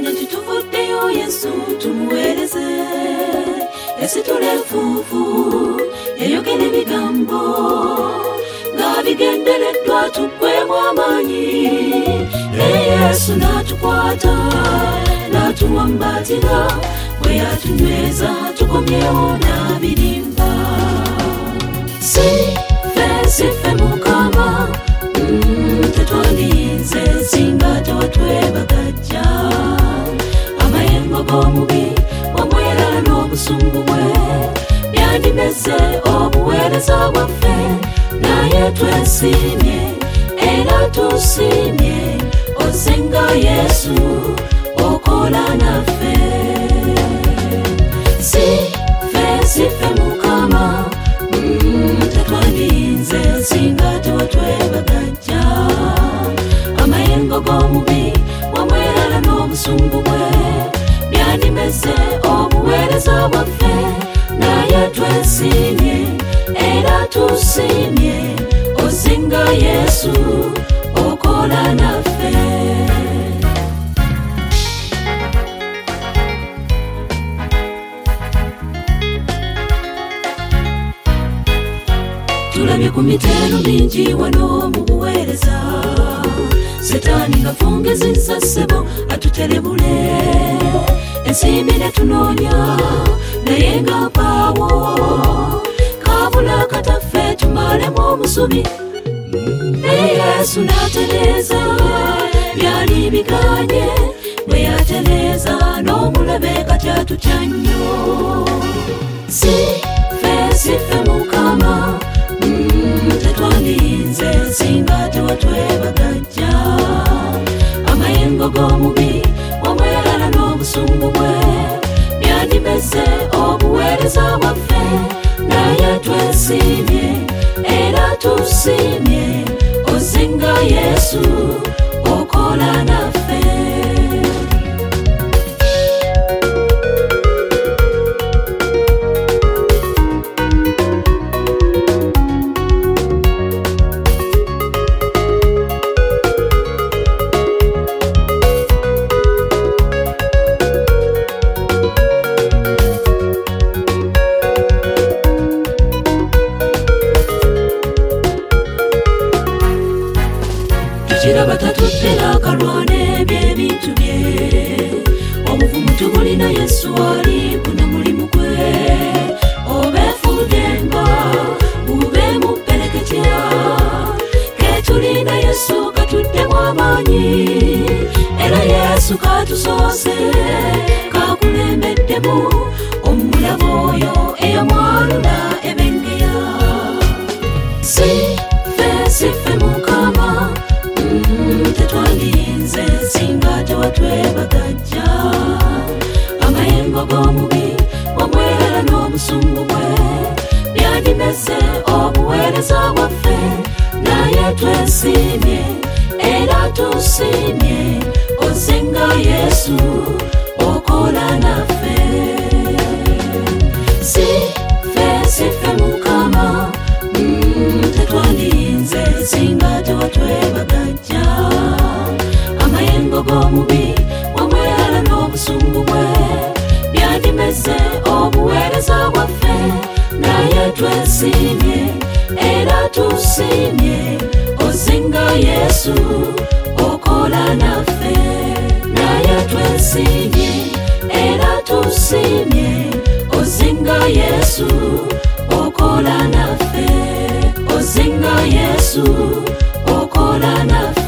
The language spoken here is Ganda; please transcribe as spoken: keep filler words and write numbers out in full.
tumanya tituvuddeyo Yesu tumuweereze. Esitulefuufu yayogera ebigambo nga bigendereddwa tuggwemu amaanyi. Yesu n'atukwata n'atuwambatira, bwe yatunyweza tukomyewo n'abirimba. Sife sife Mukama, mm, tetwandiyinze singa tewatwebagajja. Amayengo g'omubi wamwerala n'obusungu bwe byandimeze obuweereza bwaffe, naye twesiimye era tusiimye ozenga Yesu okola naffe. Sife sife Mukama, mm, tetwandiyinze singa tewatwebagajja. Amayengo g'omubi wamwerala n'obusungu bwe byandimeze obuweereza bwaffe, naye twesiimye era tusiimye ozenga Yesu okola naffe. Tulabye ku mitero mingi wano mu buweereza, Setaani ng'afungizizza ssebo atuterebule. Ensimbi ne tunoonya naye ng'apaawo, kaabula kataffe tumalemu omusubi. Naye Yesu n'atereeza byali biganye, bwe yatereeza n'omulabe kati atutya nnyo. Sife sife Mukama, mm, tetwandiyinze singa tewatwebagajja. Amayengo g'omubi wamwerala n'obusungu bwe byandimeze obuweereza bwaffe, naye twesiimye era tusiimye ozenga Yesu okola naffe. Kiraba tatuttera akalwane by'ebintu bye, obuvumu tubulina Yesu ali kuna mulimu gwe. Obeefugenga bube muppereketya, ketulina Yesu katuddemu amaanyi, era Yesu katusoose kakulembeddemu omulabo oyo eyamwalula ebengeya. Sife sife Mukama, mm, tetwandiyinze singa tewatwebagajja. Amayengo g'omubi wamwerala n'obusungu bwe byandimeze obuweereza bwaffe, naye twesiimye era tusiimye ozenga Yesu okola naffe. Sife sife Mukama, mm, tetwandiyinze singa tewatwebagajja. Amayengo g'omubi wamwerala n'obusungu bwe byandimeze obuweereza bwaffe, naye twesiimye era tusiimye ozenga Yesu okola naffe. Naye twesiimye era tusiimye ozenga Yesu okola naffe. Ozenga Yesu okola naffe.